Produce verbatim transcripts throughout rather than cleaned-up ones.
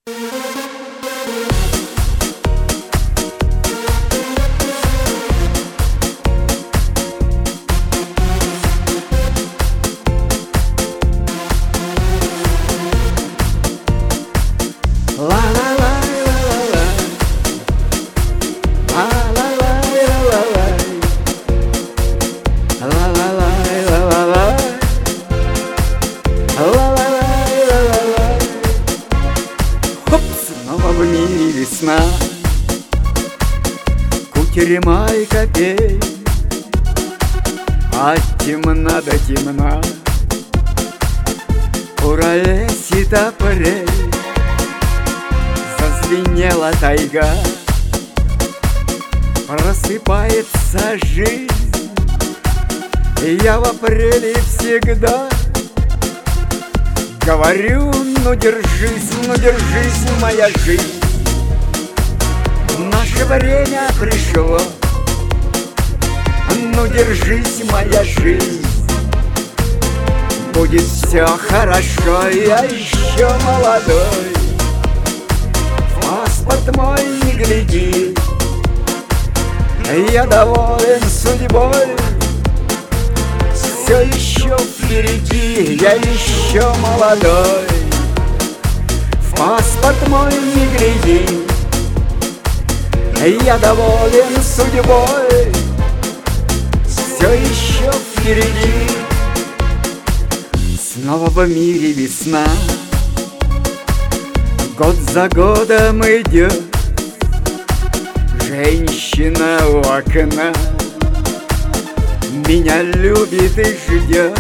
В мире весна, кутерьмайка пей, а темна да темна, куролесит апрель, зазвенела тайга, просыпается жизнь, и я в апреле всегда говорю: ну держись, ну держись, моя жизнь. Наше время пришло, ну держись, моя жизнь. Будет все хорошо, я еще молодой. В паспорт мой не гляди, я доволен судьбой. Все еще впереди, я еще молодой. В паспорт мой не гляди, я доволен судьбой. Все еще впереди. Снова в мире весна, год за годом идет. Женщина у окна меня любит и ждет.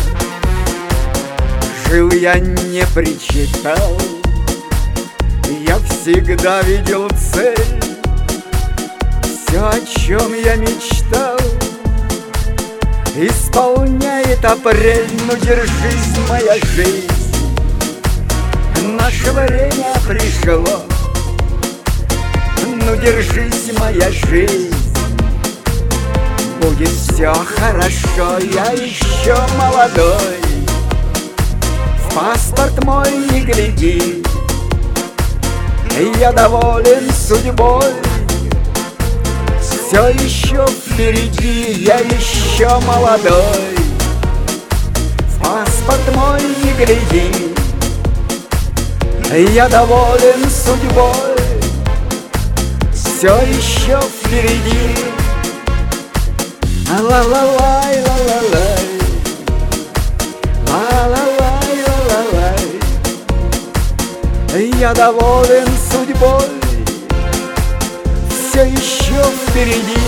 Жил я, не причитал, я всегда видел цель. Все, о чем я мечтал, исполняет апрель. Ну держись, моя жизнь, наше время пришло. Ну держись, моя жизнь, будет все хорошо, я еще молодой. В паспорт мой не гляди, я доволен судьбой. Все еще впереди, я еще молодой. В паспорт мой не гляди, я доволен судьбой. Все еще впереди. Ла-ла-лай, ла-ла-лай, ла-ла-лай, ла-ла-лай. Я доволен судьбой. Все еще впереди.